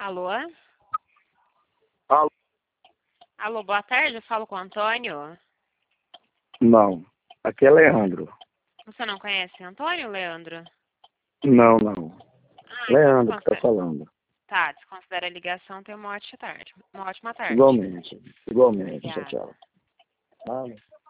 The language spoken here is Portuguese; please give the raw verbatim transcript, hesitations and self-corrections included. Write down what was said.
Alô? Alô? Alô, boa tarde, eu falo com o Antônio. Não, aqui é Leandro. Você não conhece Antônio, Leandro? Não, não. Ah, Leandro que tá desconsidera. falando. Tá, desconsidera a ligação, tenha uma ótima tarde. Uma ótima tarde. Igualmente, igualmente. Tchau, Obrigada. tchau. Ah,